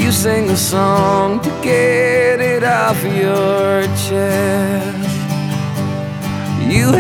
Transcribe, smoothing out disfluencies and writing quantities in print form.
you sing a song to get it off your chest. You